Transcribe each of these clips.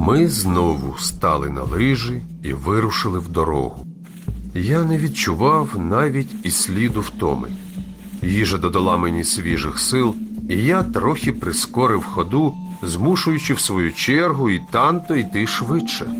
Ми знову стали на лижі і вирушили в дорогу. Я не відчував навіть і сліду втоми. Їжа додала мені свіжих сил, і я трохи прискорив ходу, змушуючи в свою чергу і Танто йти швидше.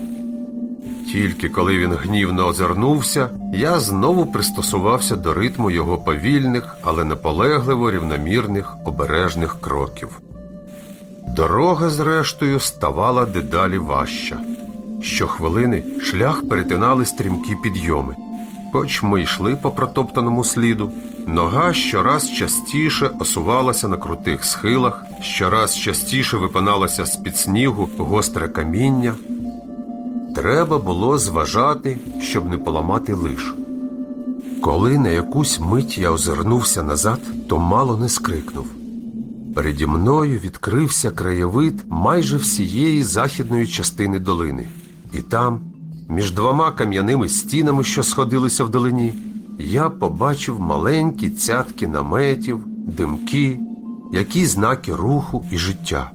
Тільки коли він гнівно озирнувся, я знову пристосувався до ритму його повільних, але наполегливо рівномірних, обережних кроків. Дорога, зрештою, ставала дедалі важча. Щохвилини шлях перетинали стрімкі підйоми. Хоч ми йшли по протоптаному сліду, нога щораз частіше осувалася на крутих схилах, щораз частіше випиналося з-під снігу гостре каміння. Треба було зважати, щоб не поламати лиж. Коли на якусь мить я озирнувся назад, то мало не скрикнув. Переді мною відкрився краєвид майже всієї західної частини долини. І там, між двома кам'яними стінами, що сходилися вдалині, я побачив маленькі цятки наметів, димки, які знаки руху і життя.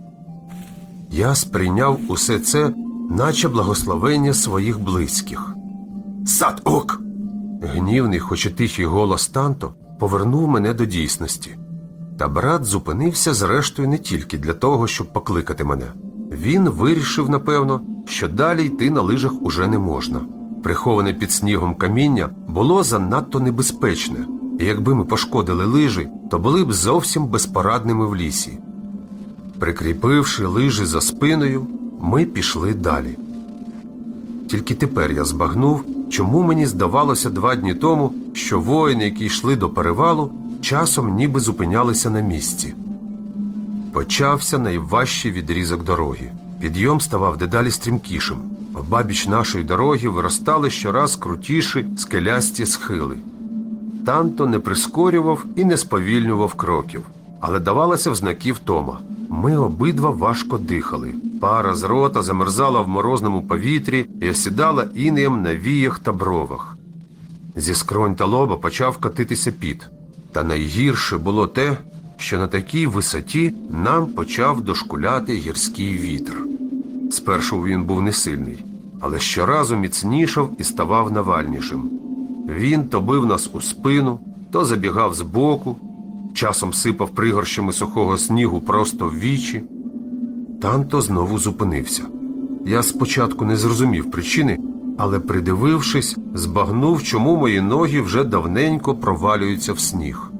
Я сприйняв усе це, наче благословення своїх близьких. «Сад-ок!» Гнівний, хоч і тихий голос Танто повернув мене до дійсності. Та брат зупинився зрештою не тільки для того, щоб покликати мене. Він вирішив, напевно, що далі йти на лижах уже не можна. Приховане під снігом каміння було занадто небезпечне, і якби ми пошкодили лижі, то були б зовсім безпорадними в лісі. Прикріпивши лижі за спиною, ми пішли далі. Тільки тепер я збагнув, чому мені здавалося 2 дні тому, що воїни, які йшли до перевалу, часом ніби зупинялися на місці. Почався найважчий відрізок дороги. Підйом ставав дедалі стрімкішим. Обабіч нашої дороги виростали щораз крутіші скелясті схили. Танто не прискорював і не сповільнював кроків, але давалася в знаки втома. Ми обидва важко дихали. Пара з рота замерзала в морозному повітрі і осідала інеєм на віях та бровах. Зі скронь та лоба почав катитися піт. Та найгірше було те, що на такій висоті нам почав дошкуляти гірський вітер. Спершу він був не сильний, але щоразу міцнішав і ставав навальнішим. Він то бив нас у спину, то забігав збоку, часом сипав пригорщами сухого снігу просто в вічі. Танто знову зупинився. Я спочатку не зрозумів причини, але, придивившись, збагнув, чому мої ноги вже давненько провалюються в сніг.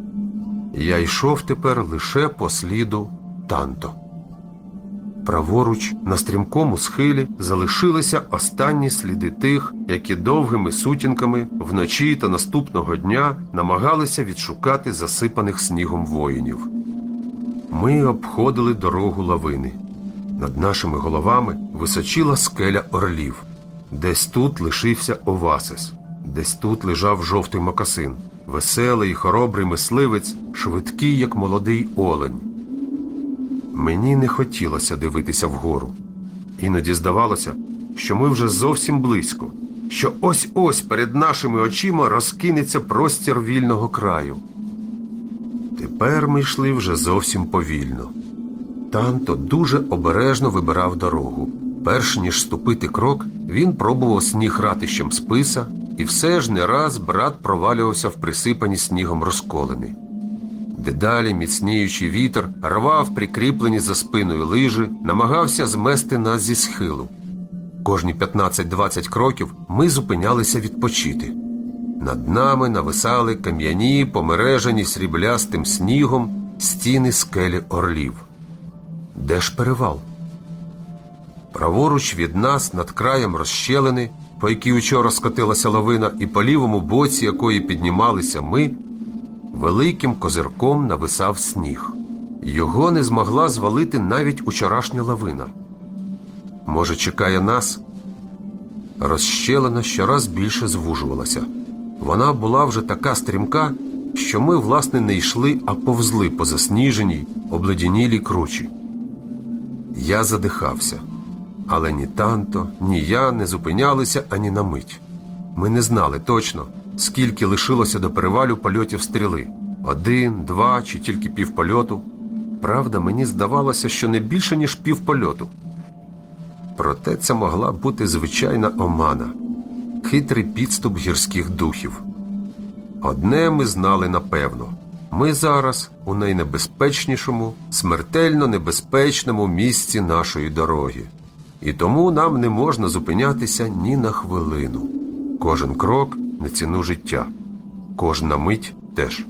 Я йшов тепер лише по сліду Танто. Праворуч, на стрімкому схилі, залишилися останні сліди тих, які довгими сутінками вночі та наступного дня намагалися відшукати засипаних снігом воїнів. Ми обходили дорогу лавини. Над нашими головами височила скеля орлів. Десь тут лишився Овасис, десь тут лежав жовтий мокасин, веселий і хоробрий мисливець, швидкий, як молодий олень. Мені не хотілося дивитися вгору. Іноді здавалося, що ми вже зовсім близько, що ось-ось перед нашими очима розкинеться простір вільного краю. Тепер ми йшли вже зовсім повільно. Танто дуже обережно вибирав дорогу. Перш ніж ступити крок, він пробував сніг ратищем списа, і все ж не раз брат провалювався в присипані снігом розколини. Дедалі міцніючий вітер рвав прикріплені за спиною лижі, намагався змести нас зі схилу. Кожні 15-20 кроків ми зупинялися відпочити. Над нами нависали кам'яні, помережені сріблястим снігом стіни скелі орлів. Де ж перевал? Праворуч від нас, над краєм розщелини, по якій учора скотилася лавина, і по лівому боці якої піднімалися ми, великим козирком нависав сніг. Його не змогла звалити навіть учорашня лавина. Може, чекає нас? Розщелина щораз більше звужувалася. Вона була вже така стрімка, що ми, власне, не йшли, а повзли по засніженій, обледенілій кручі. Я задихався. Але ні Танто, ні я не зупинялися ані на мить. Ми не знали точно, скільки лишилося до перевалю польотів стріли. 1, 2 чи тільки півпольоту. Правда, мені здавалося, що не більше, ніж півпольоту. Проте це могла бути звичайна омана, хитрий підступ гірських духів. Одне ми знали напевно – ми зараз у найнебезпечнішому, смертельно небезпечному місці нашої дороги. І тому нам не можна зупинятися ні на хвилину. Кожен крок на ціну життя, кожна мить теж.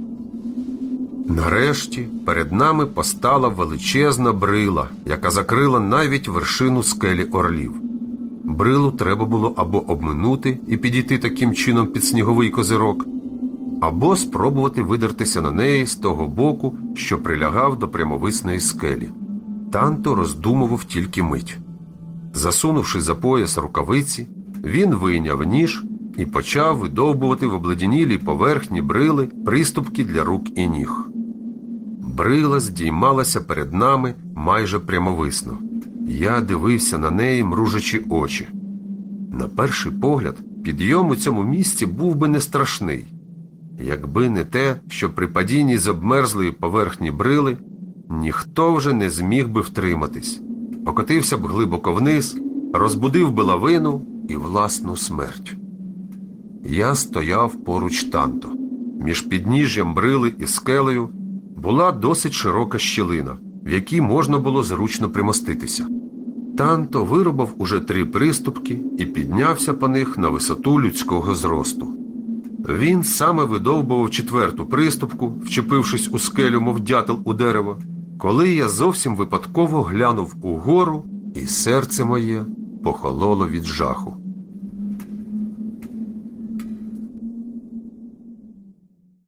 Нарешті перед нами постала величезна брила, яка закрила навіть вершину скелі Орлів. Брилу треба було або обминути і підійти таким чином під сніговий козирок, або спробувати видертися на неї з того боку, що прилягав до прямовисної скелі. Танто роздумував тільки мить. Засунувши за пояс рукавиці, він вийняв ніж і почав видовбувати в обледенілій поверхні брили приступки для рук і ніг. Брила здіймалася перед нами майже прямовисно. Я дивився на неї, мружачи очі. На перший погляд, підйом у цьому місці був би не страшний, якби не те, що при падінні з обмерзлої поверхні брили ніхто вже не зміг би втриматись, покотився б глибоко вниз, розбудив би лавину і власну смерть. Я стояв поруч Танто. Між підніжжям брили і скелею була досить широка щілина, в якій можна було зручно примоститися. Танто вирубав уже 3 приступки і піднявся по них на висоту людського зросту. Він саме видовбував 4-ту приступку, вчепившись у скелю, мов дятел у дерево, коли я зовсім випадково глянув угору, і серце моє похололо від жаху.